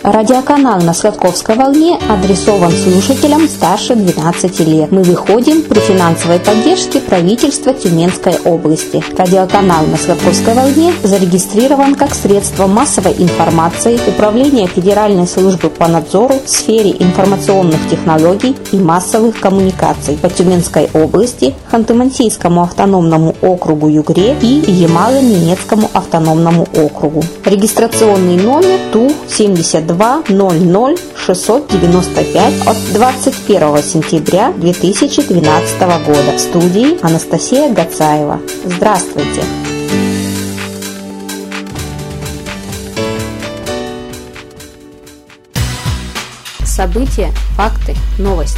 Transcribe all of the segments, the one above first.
Радиоканал на Сладковской волне адресован слушателям старше 12 лет. Мы выходим при финансовой поддержке правительства Тюменской области. Радиоканал на Сладковской волне зарегистрирован как средство массовой информации Управления Федеральной службы по надзору в сфере информационных технологий и массовых коммуникаций по Тюменской области, Ханты-Мансийскому автономному округу Югре и Ямало-Ненецкому автономному округу. Регистрационный номер ТУ-72 00 695 от 21 сентября 2012 года. В студии Анастасия Гацаева. Здравствуйте! События, факты, новости.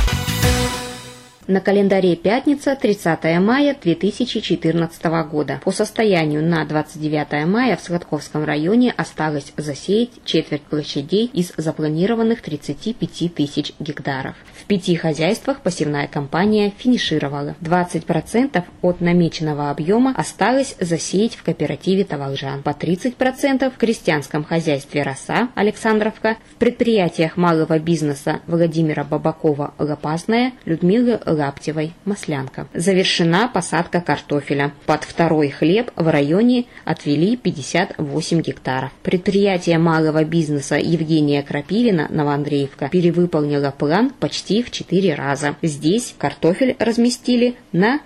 На календаре пятница, 30 мая 2014 года. По состоянию на 29 мая в Сладковском районе осталось засеять четверть площадей из запланированных 35 тысяч гектаров. В 5 хозяйствах посевная кампания финишировала. 20% от намеченного объема осталось засеять в кооперативе «Таволжан». По 30% в крестьянском хозяйстве «Роса» Александровка, в предприятиях малого бизнеса Владимира Бабакова «Лопасная», Людмилы Лаптевой «Маслянка». Завершена посадка картофеля. Под второй хлеб в районе отвели 58 гектаров. Предприятие малого бизнеса Евгения Крапивина Новоандреевка перевыполнило план почти в 4 раза. Здесь картофель разместили на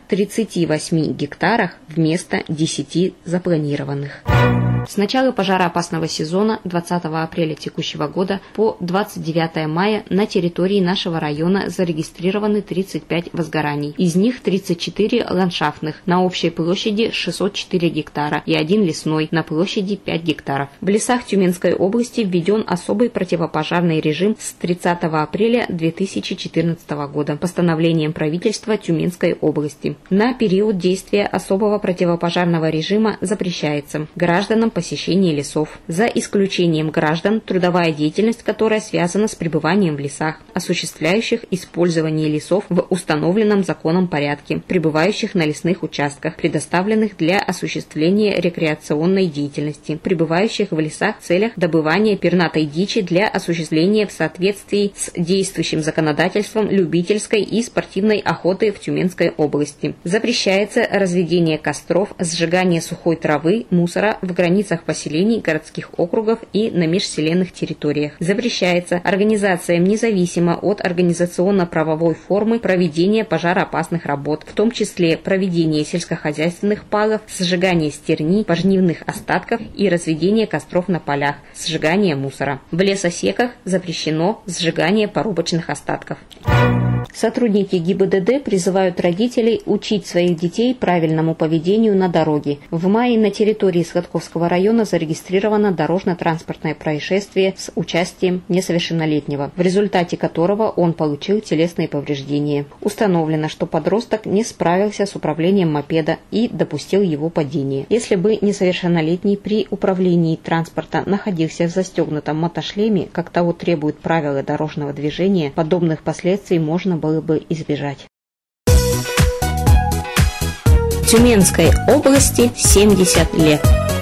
38 гектарах вместо 10 запланированных. С начала пожароопасного сезона 20 апреля текущего года по 29 мая на территории нашего района зарегистрированы 35 возгораний. Из них 34 ландшафтных на общей площади 604 гектара и 1 лесной на площади 5 гектаров. В лесах Тюменской области введен особый противопожарный режим с 30 апреля 2014 года постановлением правительства Тюменской области. На период действия особого противопожарного режима запрещается гражданам посещение лесов, за исключением граждан, трудовая деятельность, которая связана с пребыванием в лесах, осуществляющих использование лесов в установленном законом порядке, пребывающих на лесных участках, предоставленных для осуществления рекреационной деятельности, пребывающих в лесах в целях добывания пернатой дичи для осуществления в соответствии с действующим законодательством любительской и спортивной охоты в Тюменской области. Запрещается разведение костров, сжигание сухой травы, мусора в границах поселений, городских округов и на межселенных территориях. Запрещается организациям независимо от организационно-правовой формы проведения пожароопасных работ, в том числе проведение сельскохозяйственных палов, сжигание стерни, пожнивных остатков и разведение костров на полях, сжигание мусора. В лесосеках запрещено сжигание порубочных остатков. Сотрудники ГИБДД призывают родителей учить своих детей правильному поведению на дороге. В мае на территории Сладковского района зарегистрировано дорожно-транспортное происшествие с участием несовершеннолетнего, в результате которого он получил телесные повреждения. Установлено, что подросток не справился с управлением мопеда и допустил его падение. Если бы несовершеннолетний при управлении транспорта находился в застегнутом мотошлеме, как того требуют правила дорожного движения, подобных последствий можно было бы избежать. Тюменской области 70 лет.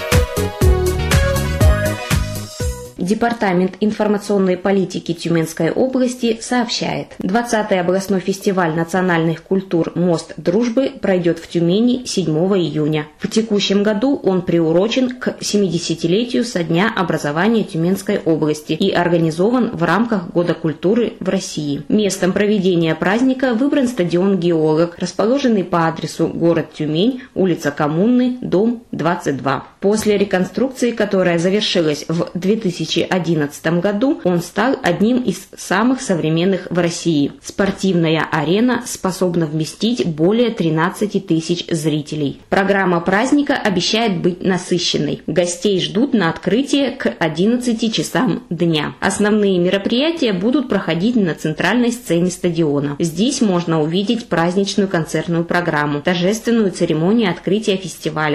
Департамент информационной политики Тюменской области сообщает, 20-й областной фестиваль национальных культур «Мост дружбы» пройдет в Тюмени 7 июня. В текущем году он приурочен к 70-летию со дня образования Тюменской области и организован в рамках Года культуры в России. Местом проведения праздника выбран стадион «Геолог», расположенный по адресу город Тюмень, улица Коммунный, дом 22. После реконструкции, которая завершилась в 2011 году, он стал одним из самых современных в России. Спортивная арена способна вместить более 13 тысяч зрителей. Программа праздника обещает быть насыщенной. Гостей ждут на открытие к 11 часам дня. Основные мероприятия будут проходить на центральной сцене стадиона. Здесь можно увидеть праздничную концертную программу, торжественную церемонию открытия фестиваля, выступления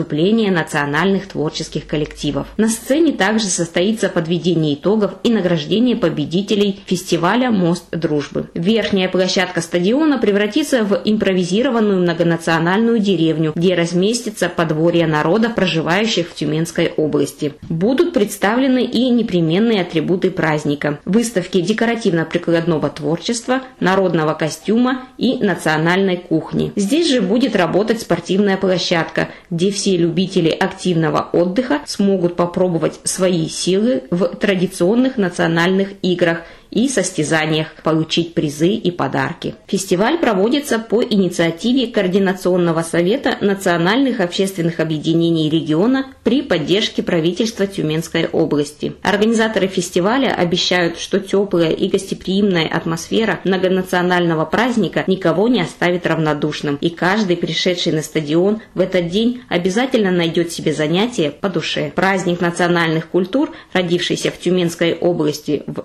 выступления национальных творческих коллективов. На сцене также состоится подведение итогов и награждение победителей фестиваля «Мост дружбы». Верхняя площадка стадиона превратится в импровизированную многонациональную деревню, где разместится подворье народов, проживающих в Тюменской области. Будут представлены и непременные атрибуты праздника: выставки декоративно-прикладного творчества, народного костюма и национальной кухни. Здесь же будет работать спортивная площадка, где все любители активного отдыха смогут попробовать свои силы в традиционных национальных играх и состязаниях, получить призы и подарки. Фестиваль проводится по инициативе Координационного совета национальных общественных объединений региона при поддержке правительства Тюменской области. Организаторы фестиваля обещают, что теплая и гостеприимная атмосфера многонационального праздника никого не оставит равнодушным, и каждый, пришедший на стадион в этот день, обязательно найдет себе занятие по душе. Праздник национальных культур, родившийся в Тюменской области в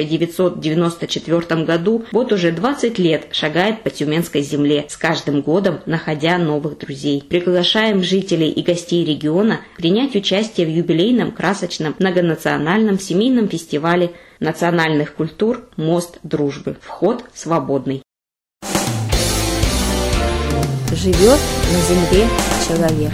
1994 году, вот уже 20 лет шагает по тюменской земле, с каждым годом находя новых друзей. Приглашаем жителей и гостей региона принять участие в юбилейном красочном многонациональном семейном фестивале национальных культур «Мост дружбы». Вход свободный. Живет на земле человек.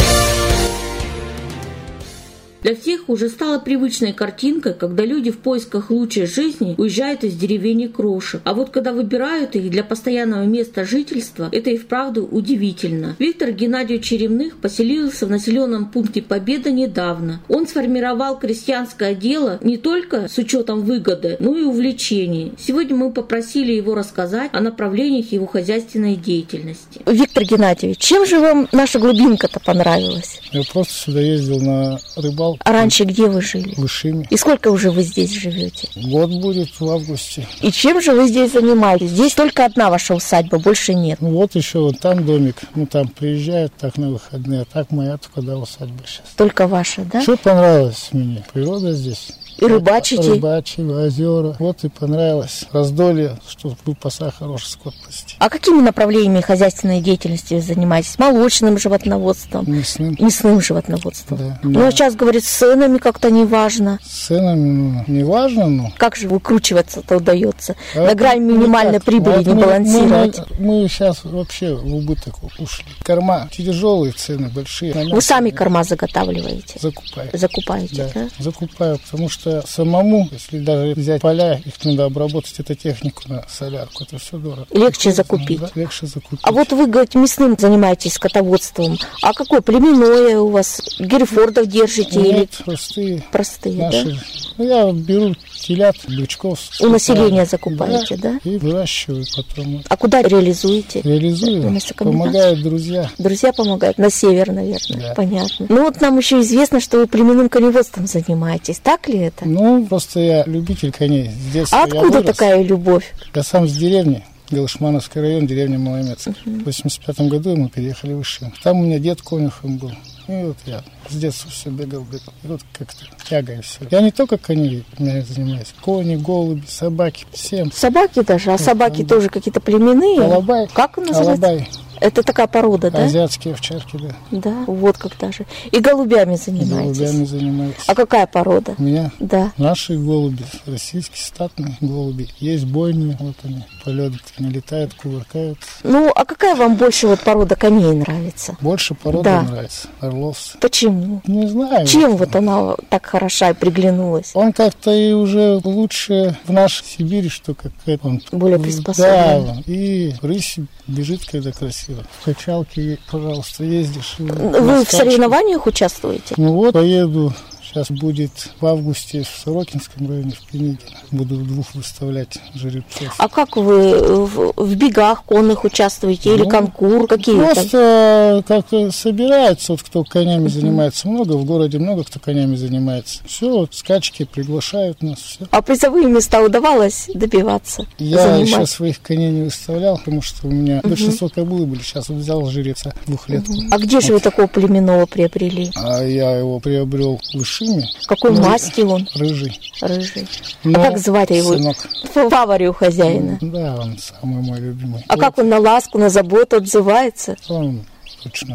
Для всех уже стала привычной картинкой, когда люди в поисках лучшей жизни уезжают из деревень и крошек. А вот когда выбирают их для постоянного места жительства, это и вправду удивительно. Виктор Геннадьевич Черемных поселился в населенном пункте Победа недавно. Он сформировал крестьянское дело не только с учетом выгоды, но и увлечений. Сегодня мы попросили его рассказать о направлениях его хозяйственной деятельности. Виктор Геннадьевич, чем же вам наша глубинка-то понравилась? Я просто сюда ездил на рыбалку. А раньше где вы жили? В Ишиме. И сколько уже вы здесь живете? Год будет в августе. И чем же вы здесь занимаетесь? Здесь только одна ваша усадьба, больше нет. Ну вот еще вот там домик. Ну там приезжают так на выходные. А так моя только усадьба сейчас. Только ваша, да? Что понравилось мне? Природа здесь. И рыбачите? Рыбачили, озера. Вот и понравилось. Раздолье, что в пасах хороший скот пасти. А какими направлениями хозяйственной деятельности вы занимаетесь? Молочным животноводством? Мясным животноводством? Да. Ну, а сейчас, говорит, с ценами как-то не важно. С ценами, ну, не важно, но... Как же выкручиваться-то удается? На грани минимальной прибыли не балансировать. Мы сейчас вообще в убыток ушли. Корма тяжелые, цены большие. Вы сами корма заготавливаете? Закупаете, да? Закупаю, потому что самому, если даже взять поля, их надо обработать, это технику на солярку, это все дорого. Легче закупить. Да, легче закупить. А вот вы, говорите, мясным занимаетесь, скотоводством. А какое племенное у вас? Герефордов держите? Нет, или... Простые, наши. Да? Ну, я беру телят, бычков. У населения закупаете, да? И выращиваю потом. А куда реализуете? Реализую. Помогают друзья. Друзья помогают? На север, наверное. Да. Понятно. Ну вот нам еще известно, что вы племенным коневодством занимаетесь. Так ли это? Ну, просто я любитель коней. С детства а откуда такая любовь? Я сам с деревни. Галышмановский район, деревня Маломец. В 85 году мы переехали в Ишим. Там у меня дед конюхом был. И вот я с детства все бегал. И вот как-то тяга и все. Я не только коней занимаюсь. Кони, голуби, собаки, всем. Собаки даже? А собаки тоже какие-то племенные? Алабай. Как он называется? Алабай. Это такая порода, да? Азиатские овчарки, да. Да, вот как даже. И голубями занимаетесь? Голубями занимаюсь. А какая порода? У меня? Да. Наши голуби, российские статные голуби. Есть бойные, вот они, полеты не летают, кувыркаются. Ну, а какая вам больше вот порода коней нравится? Больше порода нравится, орловцы. Почему? Не знаю. Чем вот она так хороша и приглянулась? Он как-то и уже лучше в нашей Сибири, что как-то он... Более приспособлен. Да, и рысь бежит, когда красиво. В качалке, пожалуйста, ездишь. Вы в соревнованиях участвуете? Ну вот, поеду. Сейчас будет в августе в Сорокинском районе, в Пенигино. Буду двух выставлять жеребцов. А как вы в бегах конных участвуете или конкур? Какие просто как-то собираются, вот кто конями занимается. Много, в городе много кто конями занимается. Все, вот скачки приглашают нас. Все. А призовые места удавалось добиваться? Я еще своих коней не выставлял, потому что у меня большинство кобылы были. Сейчас вот взял жеребца двухлетку. А где же вы такого племенного приобрели? А я его приобрел в Ишиме. Какой масти он? Рыжий. Рыжий. А как звать его? Сынок. Фаворит у хозяина. Да, он самый мой любимый. А как он на ласку, на заботу отзывается? Он ручной.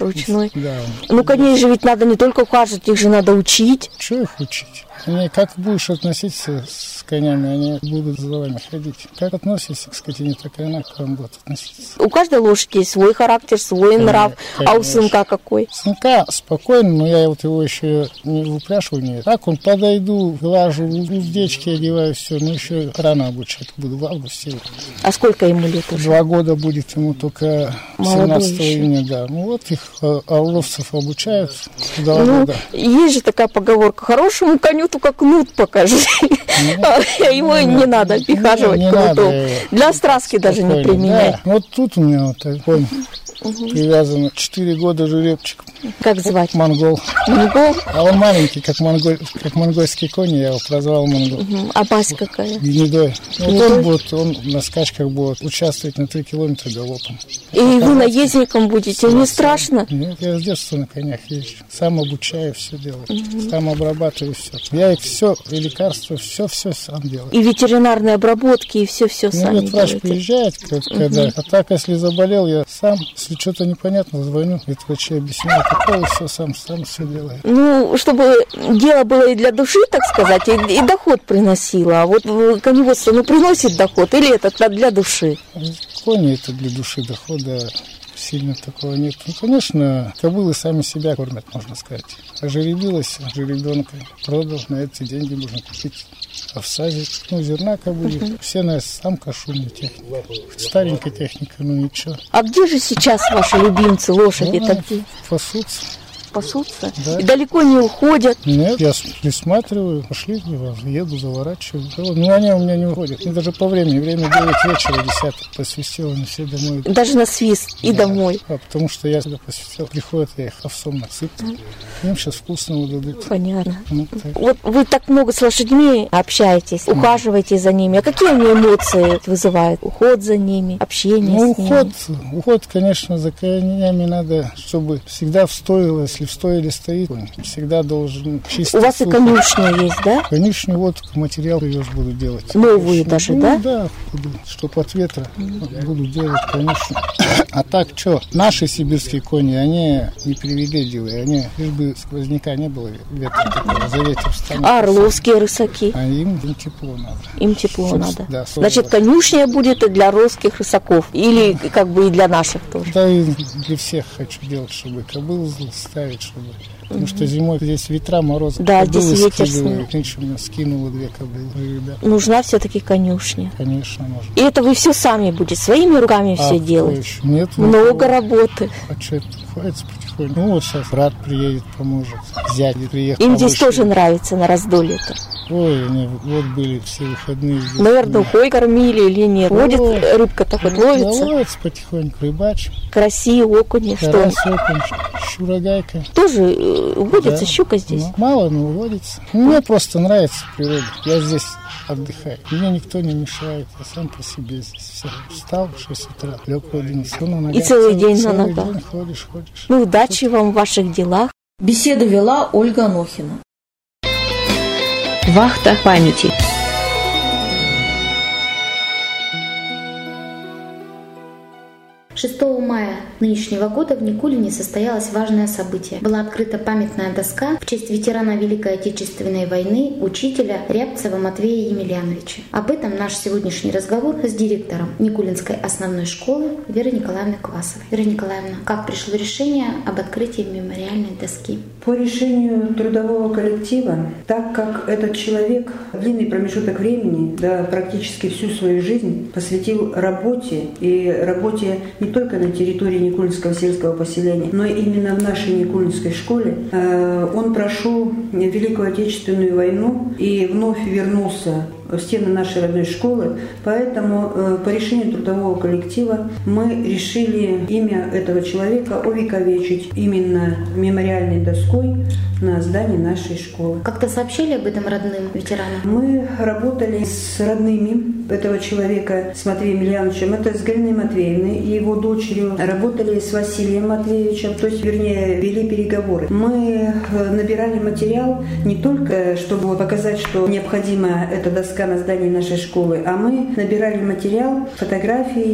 Ручной? Да. Ну, коней же ведь надо не только ухаживать, их же надо учить. Чего их учить? Они, как будешь относиться с конями, они будут за вами ходить. Как относишься к скотине, так и она к вам будет относиться. У каждой лошади есть свой характер, свой нрав. А у сынка какой? Сынка спокойно, но я вот его еще не выпрашиваю. Нет. Так он подойду, глажу, уздечки одеваю, все. Но еще рано обучать буду в августе. А сколько ему лет уже? 2 года будет ему только 17 июня, да. Ну вот их орловцев обучают 2 года. Есть же такая поговорка: хорошему коню только кнут покажи. Его не надо обихаживать кнутом. Для страстки даже не применять. Вот тут у меня вот такой привязан 4 года жеребчик. Как звать? Монгол. Монгол? А он маленький, как монгольский конь, я его прозвал Монгол. А мать какая? Гнедой. Вот он на скачках будет участвовать на 3 километра галопом. И вы наездником будете? Не страшно? Нет, я с детства на конях езжу. Сам обучаю, все делаю. Сам обрабатываю все. Я их все, и лекарства, все сам делаю. И ветеринарные обработки, и все сами врач делаете? приезжает, когда. А так, если заболел, я сам, если что-то непонятно, звоню, врачи объясняют, и все сам все делаю. Ну, чтобы дело было и для души, так сказать, и доход приносило. А вот коневодство, приносит доход или это для души? Кони это для души, дохода сильно такого нет. Ну, конечно, кобылы сами себя кормят, можно сказать. А жеребилась, жеребенка продал, на эти деньги можно купить овса, зерна кобылы. Все на сам кошумная техника. Старенькая техника, ничего. А где же сейчас ваши любимцы, лошади-то? Пасутся. Пасутся? Да. И далеко не уходят? Нет, я присматриваю, пошли, еду, заворачиваю. Но они у меня не уходят. И даже по времени. Время 9 вечера, 10 посвистел, они все домой. Даже на свист и домой? Потому что я сюда посвистел. Приходят, я их овсом насыпал. Им сейчас вкусного дадут. Понятно. Вот вы так много с лошадьми общаетесь, ухаживаете за ними. А какие они эмоции вызывают? Уход за ними, общение с ними? Уход, конечно, за конями надо, чтобы всегда в стойло, если в стойле стоит, всегда должен чистый. У вас и конюшня есть, да? Конюшню, вот материал привез, буду делать. Новую даже, да? Да, чтобы от ветра буду делать конюшню. А так, что, наши сибирские кони, они не привилегировали, они, лишь бы сквозняка не было, ветра такого, за ветер встанет. А орловские рысаки? А им тепло надо. Им тепло надо. Да, значит, конюшня будет и для орловских рысаков, или как бы и для наших тоже? Да, и для всех хочу делать, чтобы кобыл ставить, чтобы... Потому что зимой здесь ветра, морозы. Да, здесь ветер. Нынче у меня скинуло 2 кобылы, ребята. Нужна все-таки конюшня. Конечно, нужно. И это вы все сами будете, своими руками все делать? Нет. Много работы. А что это ходится потихоньку? Ну вот сейчас брат приедет, поможет. Зять приехал. Им здесь тоже нравится на раздолье-то? Ой, они вот были все выходные здесь. Наверное, ухой кормили или нет? Водит рыбка-то хоть ловится? Ловится потихоньку, рыбачим. Караси, окуни, карась, окунь, щурагайка. Тоже водится щука здесь? Мало, но водится. Мне просто нравится природа. Я здесь отдыхаю. Мне никто не мешает. Я сам по себе здесь все. Встал в 6 утра, лег в 11. И целый день на ногах. Ходишь. Ну, удачи вам в ваших делах. Беседу вела Ольга Анохина. Вахта памяти. Мая нынешнего года в Никулине состоялось важное событие. Была открыта памятная доска в честь ветерана Великой Отечественной войны, учителя Рябцева Матвея Емельяновича. Об этом наш сегодняшний разговор с директором Никулинской основной школы Верой Николаевной Квасовой. Вера Николаевна, как пришло решение об открытии мемориальной доски? По решению трудового коллектива, так как этот человек длинный промежуток времени, да, практически всю свою жизнь посвятил работе, и работе не только на территории Никулинского сельского поселения, но именно в нашей Никулинской школе, он прошел Великую Отечественную войну и вновь вернулся в стены нашей родной школы, поэтому по решению трудового коллектива мы решили имя этого человека увековечить именно мемориальной доской на здании нашей школы. Как-то сообщили об этом родным ветеранам? Мы работали с родными этого человека, с Матвеем Емельяновичем, это с Галиной Матвеевной и его дочерью, работали с Василием Матвеевичем, то есть, вернее, вели переговоры. Мы набирали материал не только, чтобы показать, что необходима эта доска доска на здании нашей школы, а мы набирали материал, фотографии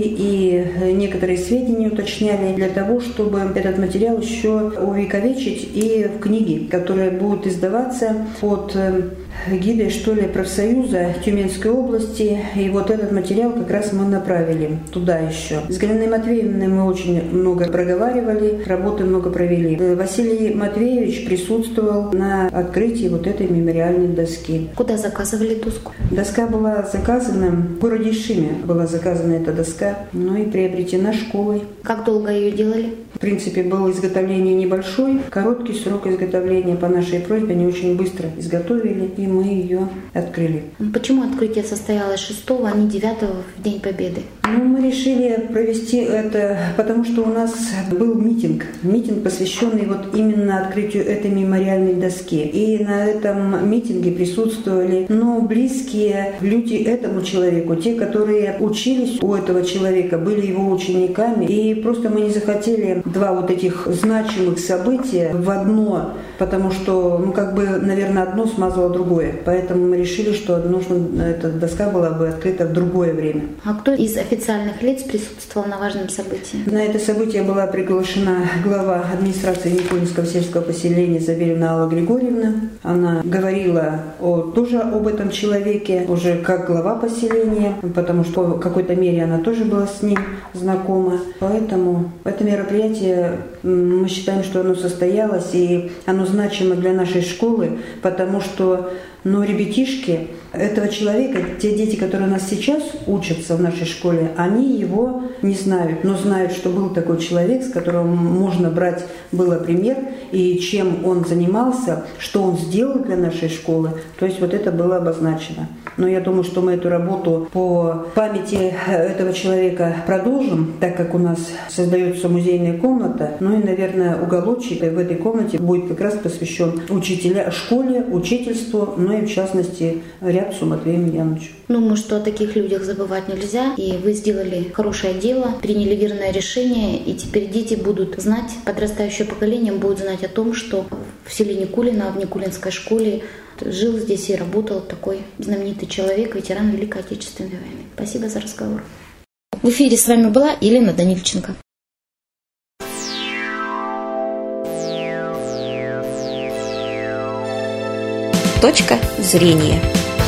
и некоторые сведения уточняли для того, чтобы этот материал еще увековечить и в книге, которые будут издаваться под гидой, что ли, профсоюза Тюменской области. И вот этот материал как раз мы направили туда еще. С Галиной Матвеевной мы очень много проговаривали, работы много провели. Василий Матвеевич присутствовал на открытии вот этой мемориальной доски. Куда заказывали доску? Доска была заказана в городе Ишиме. Была заказана эта доска, и приобретена школой. Как долго ее делали? В принципе, было изготовление небольшой, короткий срок изготовления. По нашей просьбе они очень быстро изготовили, и мы ее открыли. Почему открытие состоялось 6-го, а не 9-го в День Победы? Мы решили провести это, потому что у нас был митинг, посвященный вот именно открытию этой мемориальной доски. И на этом митинге присутствовали, близкие люди этому человеку, те, которые учились у этого человека, были его учениками. И просто мы не захотели два вот этих значимых события в одно, потому что, наверное, одно смазало другое. Поэтому мы решили, что эта доска была бы открыта в другое время. А кто из официальных лиц присутствовал на важном событии? На это событие была приглашена глава администрации Никулинского сельского поселения Заверина Алла Григорьевна. Она говорила тоже об этом человеке, уже как глава поселения, потому что в какой-то мере она тоже была с ним знакома. Поэтому это мероприятие, мы считаем, что оно состоялось, и оно значимо для нашей школы, потому что ребятишки этого человека, те дети, которые у нас сейчас учатся в нашей школе, они его не знают, но знают, что был такой человек, с которым можно брать было пример, и чем он занимался, что он сделал для нашей школы. То есть вот это было обозначено. Но я думаю, что мы эту работу по памяти этого человека продолжим, так как у нас создается музейная комната. И, наверное, уголочек в этой комнате будет как раз посвящен школе, учительству, и в частности Рябцу Матвею Емельяновичу. Думаю, что о таких людях забывать нельзя, и вы сделали хорошее дело, приняли верное решение, и теперь дети будут знать, подрастающее поколение будет знать о том, что в селе Никулино, в Никулинской школе жил здесь и работал такой знаменитый человек, ветеран Великой Отечественной войны. Спасибо за разговор. В эфире с вами была Елена Данильченко. Точка зрения.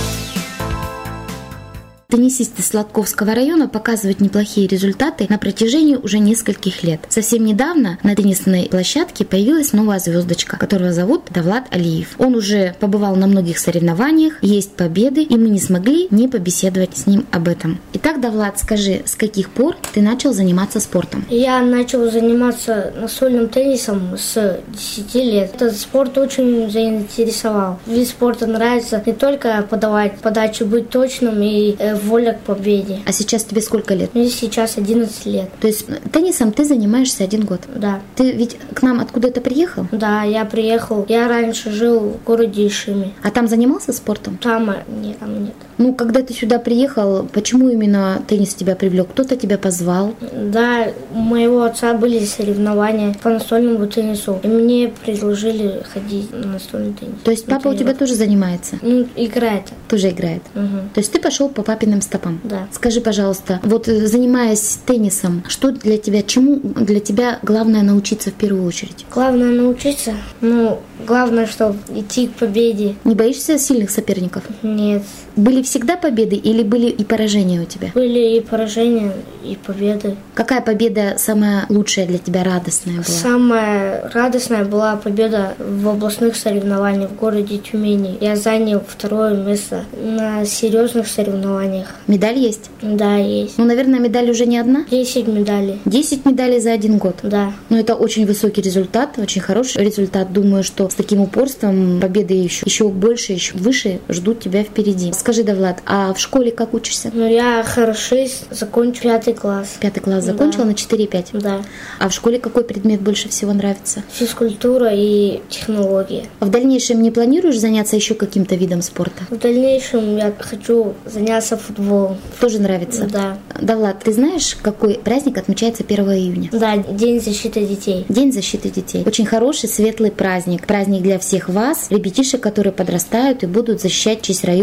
Теннисисты Сладковского района показывают неплохие результаты на протяжении уже нескольких лет. Совсем недавно на теннисной площадке появилась новая звездочка, которого зовут Давлат Алиев. Он уже побывал на многих соревнованиях, есть победы, и мы не смогли не побеседовать с ним об этом. Итак, Давлат, скажи, с каких пор ты начал заниматься спортом? Я начал заниматься настольным теннисом с 10 лет. Этот спорт очень заинтересовал. Вид спорта нравится не только подавать подачу, быть точным и воля к победе. А сейчас тебе сколько лет? Мне сейчас 11 лет. То есть теннисом ты занимаешься 1 год? Да. Ты ведь к нам откуда-то приехал? Да, я приехал. Я раньше жил в городе Ишиме. А там занимался спортом? Там нет. Когда ты сюда приехал, почему именно теннис тебя привлек? Кто-то тебя позвал? Да, у моего отца были соревнования по настольному теннису, и мне предложили ходить на настольный теннис. То есть папа у тебя тоже занимается? Играет. Тоже играет? Угу. То есть ты пошел по папиным стопам? Да. Скажи, пожалуйста, вот занимаясь теннисом, чему для тебя главное научиться в первую очередь? Главное научиться? Главное, чтобы идти к победе. Не боишься сильных соперников? Нет. Были всегда победы или были и поражения у тебя? Были и поражения, и победы. Какая победа самая лучшая для тебя, радостная была? Самая радостная была победа в областных соревнованиях в городе Тюмени. Я занял 2 место на серьезных соревнованиях. Медаль есть? Да, есть. Наверное, медаль уже не одна? 10 медалей. 10 медалей за 1 год? Да. Это очень высокий результат, очень хороший результат. Думаю, что с таким упорством победы еще больше, еще выше ждут тебя впереди. Скажи, Давлат, а в школе как учишься? Я хорошист, закончу 5 класс. 5 класс закончила, да. На 4,5? Да. А в школе какой предмет больше всего нравится? Физкультура и технология. А в дальнейшем не планируешь заняться еще каким-то видом спорта? В дальнейшем я хочу заняться футболом. Тоже нравится? Да. Давлат, ты знаешь, какой праздник отмечается 1 июня? Да, День защиты детей. День защиты детей. Очень хороший, светлый праздник. Праздник для всех вас, ребятишек, которые подрастают и будут защищать честь района на соревнованиях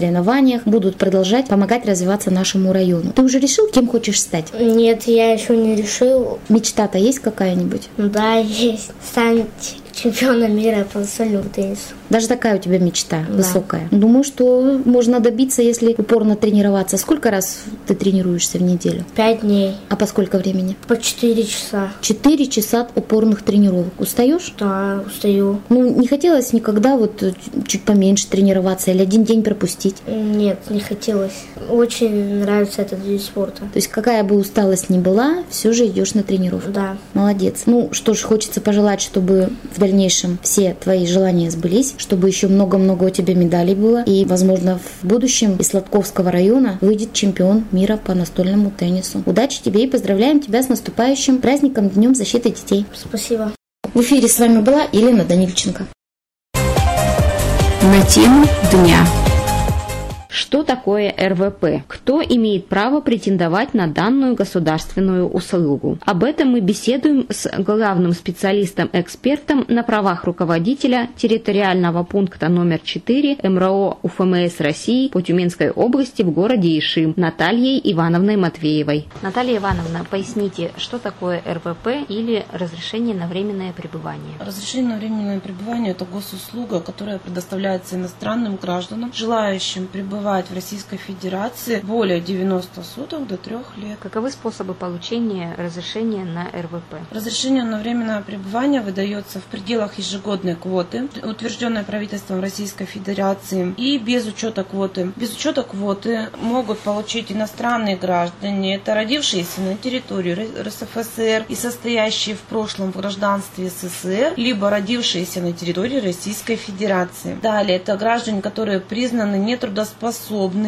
соревнованиях будут продолжать помогать развиваться нашему району. Ты уже решил, кем хочешь стать? Нет, я еще не решил. Мечта-то есть какая-нибудь? Да, есть. Стать чемпионом мира по настольному теннису. Даже такая у тебя мечта Да. высокая. Думаю, что можно добиться, если упорно тренироваться. Сколько раз ты тренируешься в неделю? 5 дней. А по сколько времени? По 4 часа. 4 часа упорных тренировок. Устаешь? Да, устаю. Ну, не хотелось никогда вот чуть поменьше тренироваться или один день пропустить? Нет, не хотелось. Очень нравится этот вид спорта. То есть какая бы усталость ни была, все же идешь на тренировку. Да. Молодец. Ну что ж, хочется пожелать, чтобы в дальнейшем все твои желания сбылись, чтобы еще много-много у тебя медалей было. И, возможно, в будущем из Сладковского района выйдет чемпион мира по настольному теннису. Удачи тебе и поздравляем тебя с наступающим праздником Днем защиты детей. Спасибо. В эфире с вами была Елена Данильченко. На тему дня. Что такое РВП? Кто имеет право претендовать на данную государственную услугу? Об этом мы беседуем с главным специалистом-экспертом на правах руководителя территориального пункта номер 4 МРО УФМС России по Тюменской области в городе Ишим Натальей Ивановной Матвеевой. Наталья Ивановна, поясните, что такое РВП или разрешение на временное пребывание? Разрешение на временное пребывание – это госуслуга, которая предоставляется иностранным гражданам, желающим пребывать в Российской Федерации более 90 суток до 3 лет. Каковы способы получения разрешения на РВП? Разрешение на временное пребывание выдается в пределах ежегодной квоты, утвержденной правительством Российской Федерации, и без учета квоты. Без учета квоты могут получить иностранные граждане, это родившиеся на территории РСФСР и состоящие в прошлом в гражданстве СССР, либо родившиеся на территории Российской Федерации. Далее, это граждане, которые признаны нетрудоспособными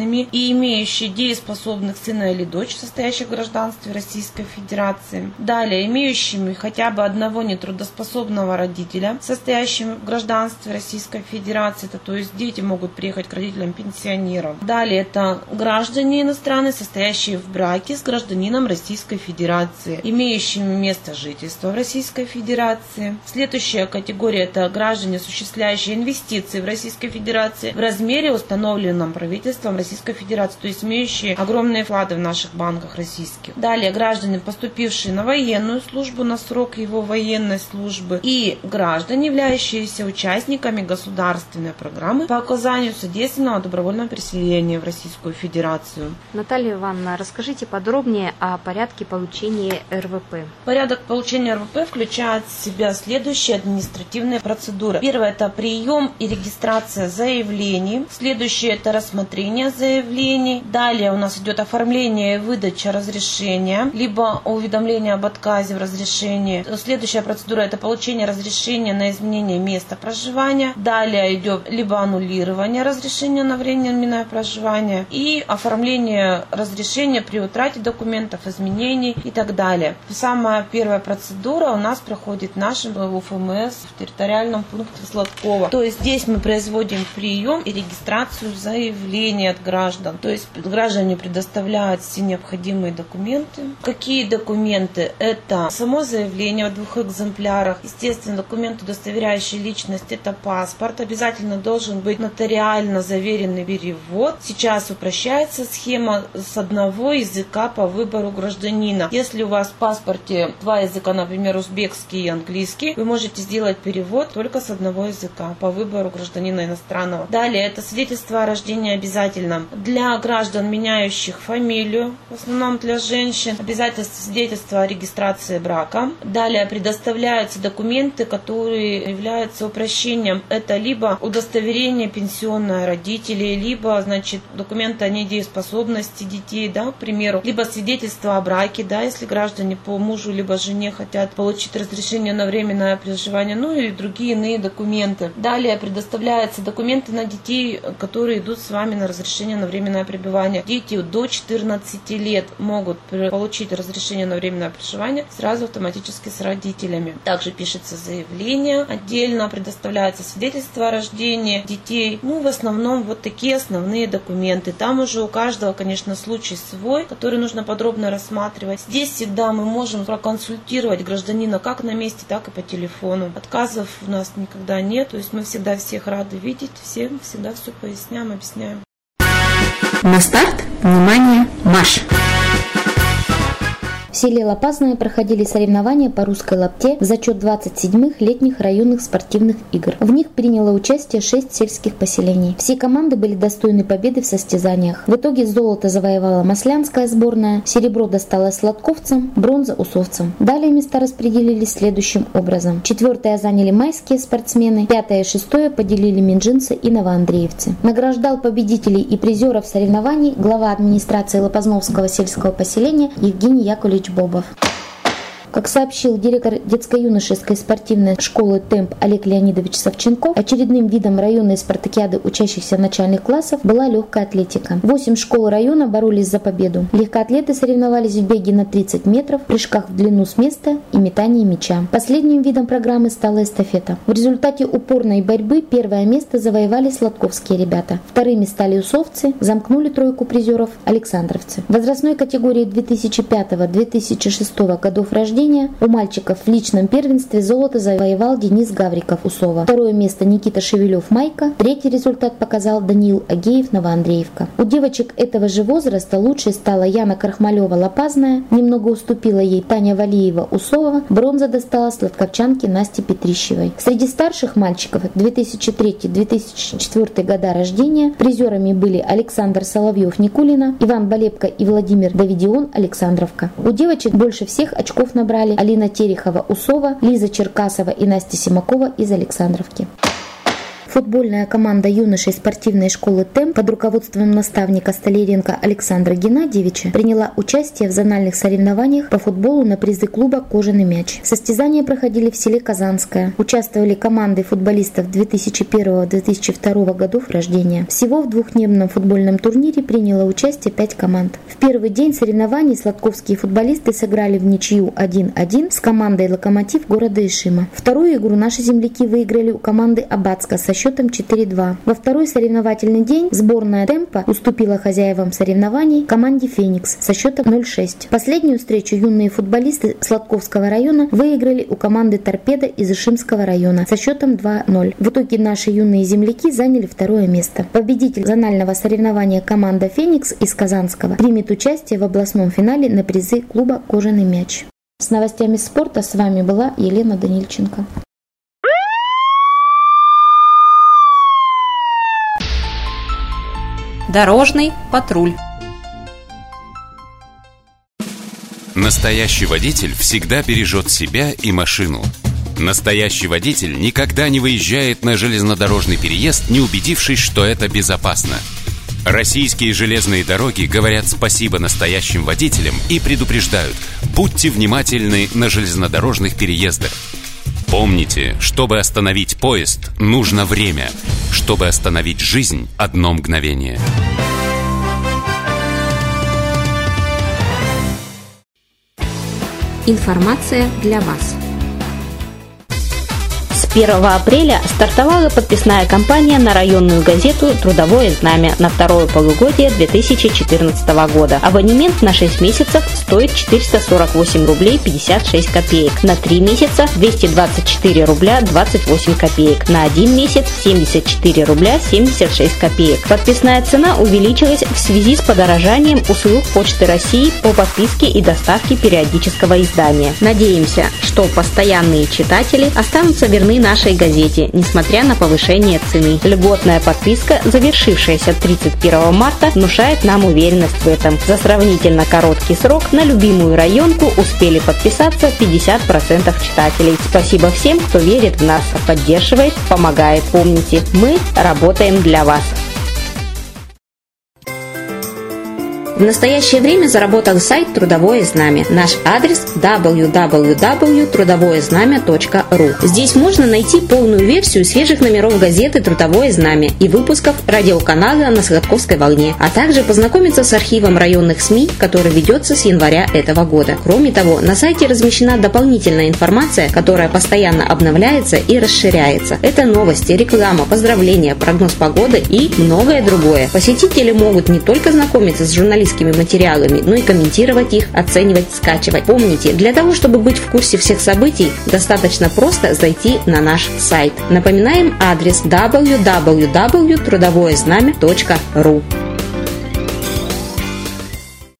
и имеющие дееспособных сына или дочь, состоящих в гражданстве Российской Федерации. Далее, имеющими хотя бы одного нетрудоспособного родителя, состоящим в гражданстве Российской Федерации, это, то есть дети могут приехать к родителям-пенсионерам. Далее, это граждане иностранные, состоящие в браке с гражданином Российской Федерации, имеющими место жительства в Российской Федерации. Следующая категория – это граждане, осуществляющие инвестиции в Российской Федерации в размере, установленном правительством Российской Федерации, то есть имеющие огромные вклады в наших банках российских. Далее, граждане, поступившие на военную службу на срок его военной службы, и граждане, являющиеся участниками государственной программы по оказанию содейственного добровольного переселения в Российскую Федерацию. Наталья Ивановна, расскажите подробнее о порядке получения РВП. Порядок получения РВП включает в себя следующие административные процедуры. Первое – это прием и регистрация заявлений. Следующее – это рассмотрение заявлений. Далее у нас идет оформление и выдача разрешения, либо уведомление об отказе в разрешении. Следующая процедура – это получение разрешения на изменение места проживания. Далее идет либо аннулирование разрешения на временное проживание и оформление разрешения при утрате документов, изменений и так далее. Самая первая процедура у нас проходит в нашем УФМС в территориальном пункте Сладкова. То есть здесь мы производим прием и регистрацию заявлений от граждан. То есть граждане предоставляют все необходимые документы. Какие документы? Это само заявление в 2 экземплярах. Естественно, документ, удостоверяющий личность, это паспорт. Обязательно должен быть нотариально заверенный перевод. Сейчас упрощается схема с одного языка по выбору гражданина. Если у вас в паспорте 2 языка, например, узбекский и английский, вы можете сделать перевод только с одного языка по выбору гражданина иностранного. Далее, это свидетельство о рождении обязательно. Для граждан, меняющих фамилию, в основном для женщин, обязательство свидетельства о регистрации брака. Далее предоставляются документы, которые являются упрощением. Это либо удостоверение пенсионное родителей, либо, документы о недееспособности детей, к примеру, либо свидетельство о браке, если граждане по мужу либо жене хотят получить разрешение на временное проживание, или другие иные документы. Далее предоставляются документы на детей, которые идут с вами на разрешение на временное пребывание. Дети до 14 лет могут получить разрешение на временное проживание сразу автоматически с родителями. Также пишется заявление, отдельно предоставляется свидетельство о рождении детей. В основном вот такие основные документы. Там уже у каждого, конечно, случай свой, который нужно подробно рассматривать. Здесь всегда мы можем проконсультировать гражданина как на месте, так и по телефону. Отказов у нас никогда нет, то есть мы всегда всех рады видеть, всем всегда все поясняем, объясняем. На старт, внимание, марш! В селе Лопазное проходили соревнования по русской лапте в зачет 27-х летних районных спортивных игр. В них приняло участие 6 сельских поселений. Все команды были достойны победы в состязаниях. В итоге золото завоевала Маслянская сборная, серебро досталось сладковцам, бронза усовцам. Далее места распределились следующим образом. 4-е заняли майские спортсмены, 5-е и 6-е поделили минжинцы и новоандреевцы. Награждал победителей и призеров соревнований глава администрации Лопазновского сельского поселения Евгений Яковлевич Бобов. Как сообщил директор детско-юношеской спортивной школы «Темп» Олег Леонидович Савченков, очередным видом районной спартакиады учащихся начальных классов была легкая атлетика. 8 школ района боролись за победу. Легкоатлеты соревновались в беге на 30 метров, прыжках в длину с места и метании мяча. Последним видом программы стала эстафета. В результате упорной борьбы первое место завоевали сладковские ребята. Вторыми стали усовцы, замкнули тройку призеров александровцы. В возрастной категории 2005-2006 годов рождения у мальчиков в личном первенстве золото завоевал Денис Гавриков Усова. Второе место Никита Шевелев Майка. Третий результат показал Даниил Агеев Новоандреевка. У девочек этого же возраста лучшей стала Яна Крахмалева Лопазная. Немного уступила ей Таня Валиева Усова. Бронза досталась сладковчанке Насте Петрищевой. Среди старших мальчиков 2003-2004 года рождения призерами были Александр Соловьев Никулина, Иван Балепко и Владимир Давидион Александровка. У девочек больше всех очков набрали Алина Терехова Усова, Лиза Черкасова и Настя Симакова из Александровки. Футбольная команда юношей спортивной школы «Темп» под руководством наставника Столяренко Александра Геннадьевича приняла участие в зональных соревнованиях по футболу на призы клуба «Кожаный мяч». Состязания проходили в селе Казанское. Участвовали команды футболистов 2001-2002 годов рождения. Всего в двухдневном футбольном турнире приняло участие 5 команд. В первый день соревнований сладковские футболисты сыграли в ничью 1-1 с командой «Локомотив» города Ишима. Вторую игру наши земляки выиграли у команды «Абацка» со счетом 4-2. Во второй соревновательный день сборная «Темпа» уступила хозяевам соревнований команде «Феникс» со счетом 0-6. Последнюю встречу юные футболисты Сладковского района выиграли у команды «Торпедо» из Ишимского района со счетом 2-0. В итоге наши юные земляки заняли второе место. Победитель зонального соревнования команда «Феникс» из Казанского примет участие в областном финале на призы клуба «Кожаный мяч». С новостями спорта с вами была Елена Данильченко. Дорожный патруль. Настоящий водитель всегда бережет себя и машину. Настоящий водитель никогда не выезжает на железнодорожный переезд, не убедившись, что это безопасно. Российские железные дороги говорят спасибо настоящим водителям и предупреждают: будьте внимательны на железнодорожных переездах. Помните, чтобы остановить поезд, нужно время. Чтобы остановить жизнь, одно мгновение. Информация для вас. С 1 апреля стартовала подписная кампания на районную газету «Трудовое знамя» на второе полугодие 2014 года. Абонемент на 6 месяцев стоит 448 рублей 56 копеек, на 3 месяца 224 рубля 28 копеек, на 1 месяц 74 рубля 76 копеек. Подписная цена увеличилась в связи с подорожанием услуг Почты России по подписке и доставке периодического издания. Надеемся, что постоянные читатели останутся верны нашей газете, несмотря на повышение цены. Льготная подписка, завершившаяся 31 марта, внушает нам уверенность в этом. За сравнительно короткий срок на любимую районку успели подписаться 50% читателей. Спасибо всем, кто верит в нас, поддерживает, помогает. Помните, мы работаем для вас. В настоящее время заработал сайт «Трудовое знамя». Наш адрес www.трудовоезнамя.ру. Здесь можно найти полную версию свежих номеров газеты «Трудовое знамя» и выпусков радиоканала «На Сладковской волне», а также познакомиться с архивом районных СМИ, который ведется с января этого года. Кроме того, на сайте размещена дополнительная информация, которая постоянно обновляется и расширяется. Это новости, реклама, поздравления, прогноз погоды и многое другое. Посетители могут не только знакомиться с журналистами, материалами, но и комментировать их, оценивать, скачивать. Помните, для того, чтобы быть в курсе всех событий, достаточно просто зайти на наш сайт. Напоминаем адрес www.трудовоезнамя.ру.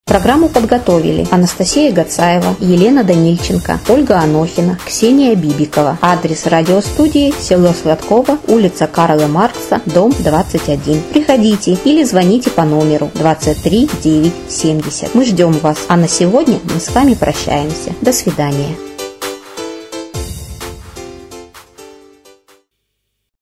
Программу подготовили Анастасия Гацаева, Елена Данильченко, Ольга Анохина, Ксения Бибикова. Адрес радиостудии: село Сладково, улица Карла Маркса, дом 21. Приходите или звоните по номеру 23 970. Мы ждем вас. А на сегодня мы с вами прощаемся. До свидания.